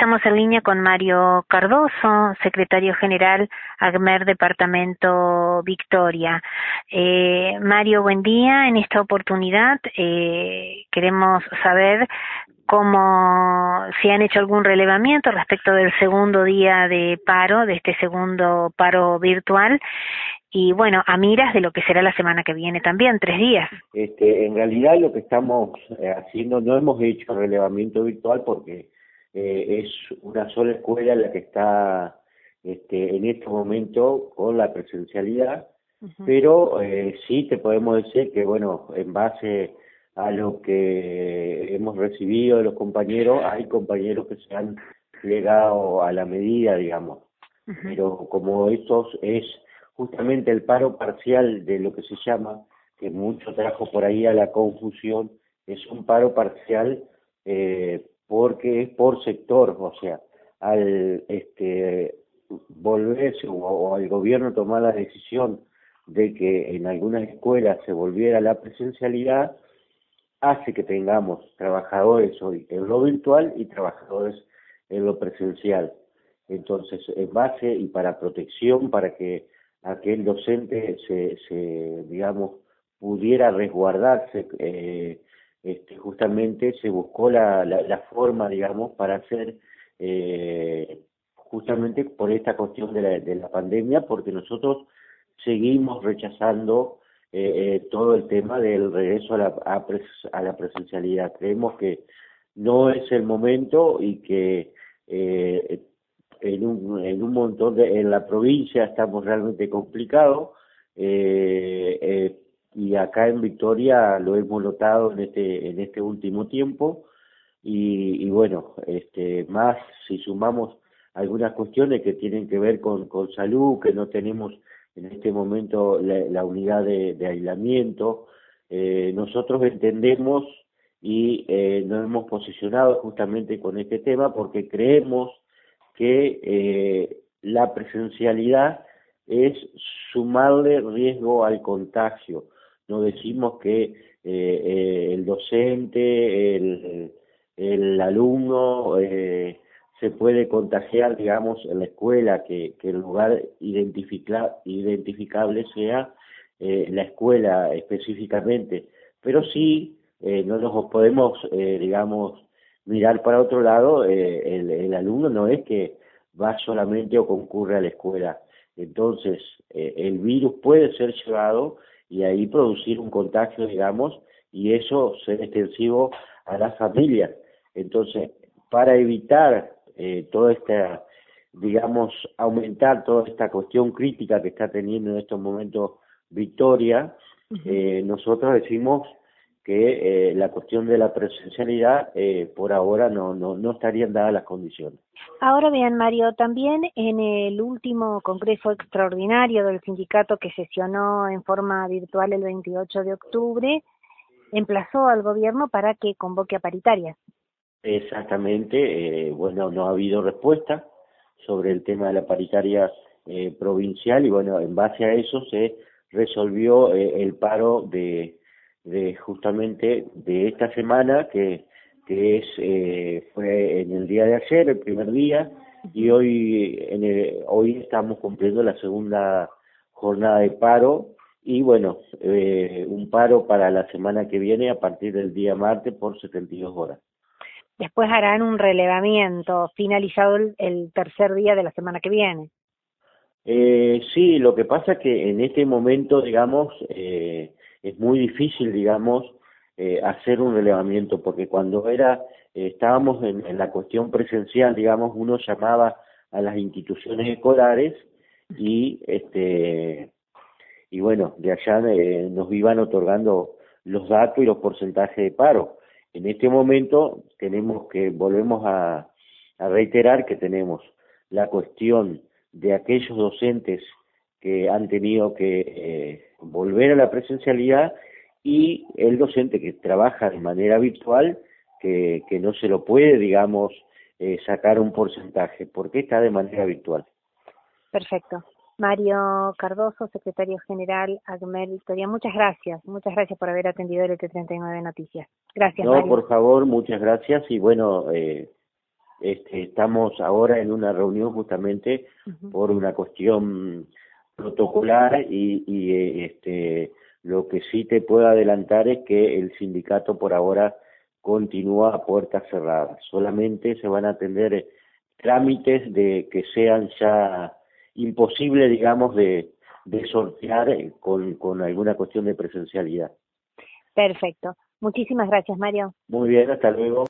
estamos en línea con Mario Cardoso, secretario general ACMER Departamento Victoria. Mario, buen día. En esta oportunidad queremos saber si han hecho algún relevamiento respecto del segundo día de paro, de este segundo paro virtual, y bueno, a miras de lo que será la semana que viene también, 3 días. En realidad lo que estamos haciendo, no hemos hecho relevamiento virtual porque es una sola escuela la que está en este momento con la presencialidad, pero sí te podemos decir que, bueno, en base a lo que hemos recibido de los compañeros, hay compañeros que se han plegado a la medida, digamos, pero como esto es justamente el paro parcial de lo que se llama, que mucho trajo por ahí a la confusión, es un paro parcial porque es por sector, o sea, al volverse o al gobierno tomar la decisión de que en algunas escuelas se volviera a la presencialidad, hace que tengamos trabajadores hoy en lo virtual y trabajadores en lo presencial. Entonces, en base y para protección, para que aquel docente digamos, pudiera resguardarse, justamente se buscó la forma, digamos, para hacer, justamente por esta cuestión de la pandemia, porque nosotros seguimos rechazando todo el tema del regreso a la presencialidad. Creemos que no es el momento y que en un montón en la provincia estamos realmente complicados, y acá en Victoria lo hemos notado en este último tiempo, y bueno, más si sumamos algunas cuestiones que tienen que ver con salud, que no tenemos en este momento la unidad de aislamiento, nosotros entendemos y nos hemos posicionado justamente con este tema porque creemos que la presencialidad es sumarle riesgo al contagio. No decimos que el docente, el alumno se puede contagiar, digamos, en la escuela, que el lugar identificable sea la escuela específicamente, pero sí no nos podemos, digamos, mirar para otro lado. El alumno no es que va solamente o concurre a la escuela, entonces el virus puede ser llevado y ahí producir un contagio, digamos, y eso ser extensivo a las familias. Entonces, para evitar toda esta, digamos, aumentar toda esta cuestión crítica que está teniendo en estos momentos Victoria, nosotros decimos que la cuestión de la presencialidad por ahora no estarían dadas las condiciones. Ahora bien, Mario, también en el último congreso extraordinario del sindicato que sesionó en forma virtual el 28 de octubre, emplazó al gobierno para que convoque a paritarias. Exactamente, bueno, no ha habido respuesta sobre el tema de la paritaria provincial, y bueno, en base a eso se resolvió el paro de justamente de esta semana, que fue en el día de ayer, el primer día, y hoy estamos cumpliendo la segunda jornada de paro, y bueno, un paro para la semana que viene a partir del día martes por 72 horas. Después harán un relevamiento finalizado el tercer día de la semana que viene. Sí, lo que pasa es que en este momento, digamos, es muy difícil, digamos, hacer un relevamiento, porque cuando estábamos en la cuestión presencial, digamos, uno llamaba a las instituciones escolares y bueno, de allá nos iban otorgando los datos y los porcentajes de paro. En este momento volvemos a reiterar que tenemos la cuestión de aquellos docentes que han tenido que volver a la presencialidad, y el docente que trabaja de manera virtual, que no se lo puede, digamos, sacar un porcentaje, porque está de manera virtual. Perfecto. Mario Cardoso, secretario general ACMER Victoria, muchas gracias por haber atendido el ET39 Noticias. Gracias, No, Mario. por favor, muchas gracias, y bueno, estamos ahora en una reunión justamente por una cuestión protocolar lo que sí te puedo adelantar es que el sindicato por ahora continúa a puertas cerradas. Solamente se van a atender trámites de que sean ya imposibles, digamos, de sortear con alguna cuestión de presencialidad. Perfecto. Muchísimas gracias, Mario. Muy bien, hasta luego.